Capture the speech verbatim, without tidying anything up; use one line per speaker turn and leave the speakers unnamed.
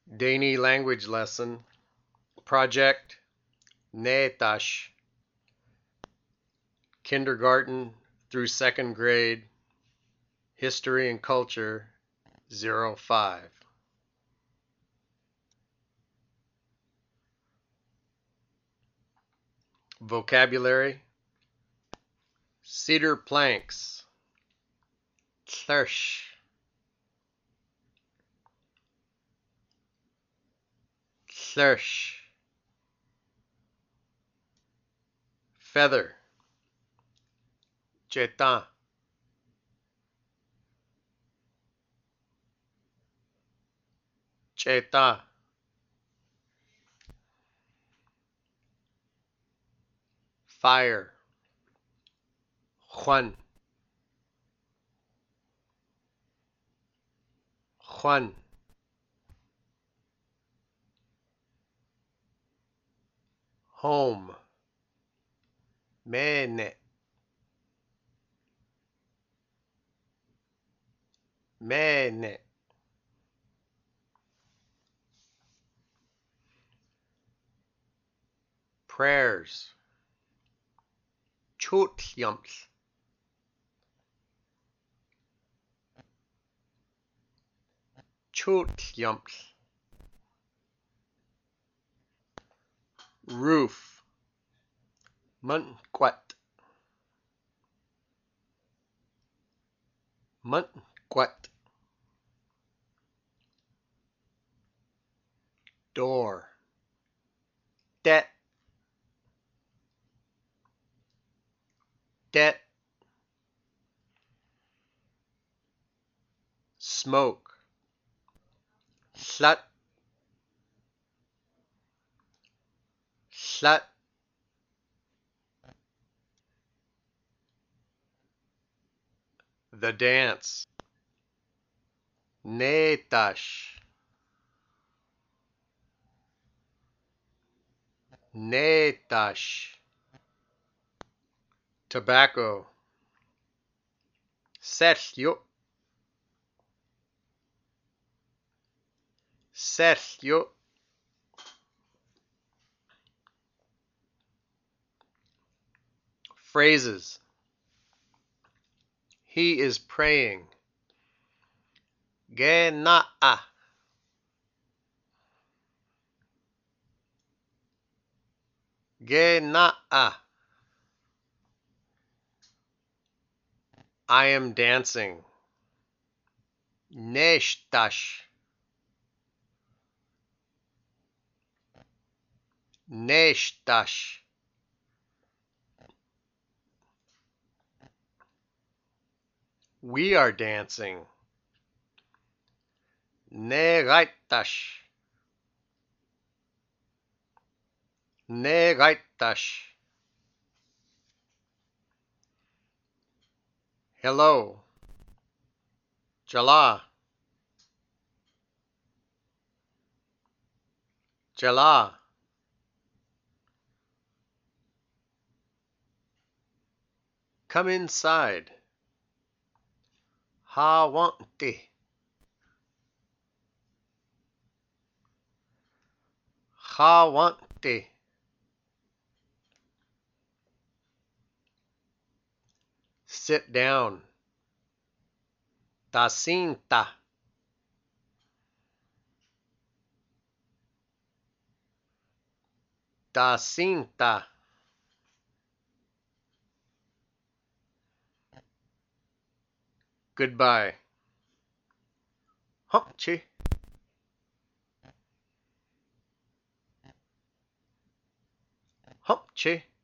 Dani language lesson, project Neetash, kindergarten through second grade, history and culture, zero five. Vocabulary, cedar planks, thirsh, thirsh, feather, chetan, cheta, fire, Juan, Juan, home, mene, mene, prayers, chotyams, chotyams, roof, munquat, munquat, door, det, det, smoke, slut, slut, the dance, Neetash, Neetash, tobacco, Sergio, Sergio, phrases, he is praying, Gena'a, Gena'a, I am dancing, Neshtash, Neshtash, we are dancing, Negaitash, Negaitash, hello, Jala, Jala, come inside, Hawante, Hawante, sit down, Tacinta, Tacinta, goodbye, Humpchi, Humpchi.